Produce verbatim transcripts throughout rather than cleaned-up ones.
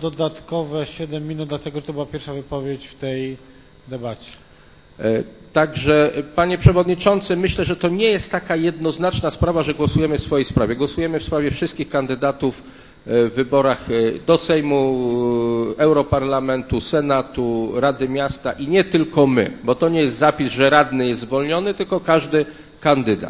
dodatkowe siedem minut, dlatego że to była pierwsza wypowiedź w tej debacie. Także, panie przewodniczący, myślę, że to nie jest taka jednoznaczna sprawa, że głosujemy w swojej sprawie. Głosujemy w sprawie wszystkich kandydatów w wyborach do Sejmu, Europarlamentu, Senatu, Rady Miasta i nie tylko my, bo to nie jest zapis, że radny jest zwolniony, tylko każdy kandydat.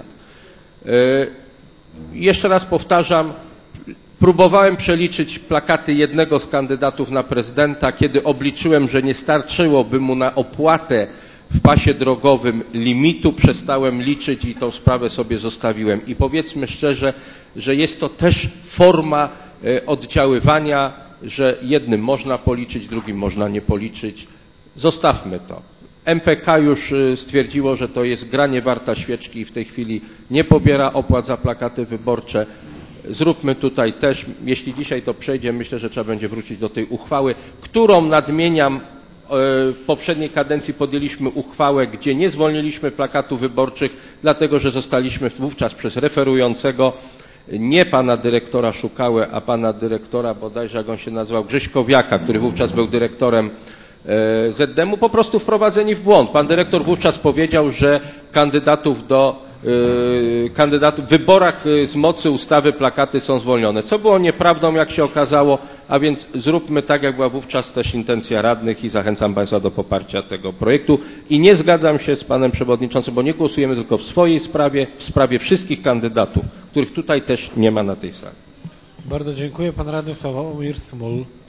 Jeszcze raz powtarzam, próbowałem przeliczyć plakaty jednego z kandydatów na prezydenta, kiedy obliczyłem, że nie starczyłoby mu na opłatę w pasie drogowym limitu, przestałem liczyć i tą sprawę sobie zostawiłem. I powiedzmy szczerze, że jest to też forma oddziaływania, że jednym można policzyć, drugim można nie policzyć. Zostawmy to. M P K już stwierdziło, że to jest gra nie warta świeczki i w tej chwili nie pobiera opłat za plakaty wyborcze. Zróbmy tutaj też, jeśli dzisiaj to przejdzie, myślę, że trzeba będzie wrócić do tej uchwały, którą nadmieniam, w poprzedniej kadencji podjęliśmy uchwałę, gdzie nie zwolniliśmy plakatów wyborczych, dlatego że zostaliśmy wówczas przez referującego nie pana dyrektora Szukałę, a pana dyrektora bodajże, jak on się nazywał, Grześkowiaka, który wówczas był dyrektorem Z D M u, po prostu wprowadzeni w błąd. Pan dyrektor wówczas powiedział, że kandydatów do kandydatów w wyborach z mocy ustawy plakaty są zwolnione, co było nieprawdą, jak się okazało, a więc zróbmy tak, jak była wówczas też intencja radnych i zachęcam państwa do poparcia tego projektu. I nie zgadzam się z panem przewodniczącym, bo nie głosujemy tylko w swojej sprawie, w sprawie wszystkich kandydatów, których tutaj też nie ma na tej sali. Bardzo dziękuję. Pan radny Sławomir Smul.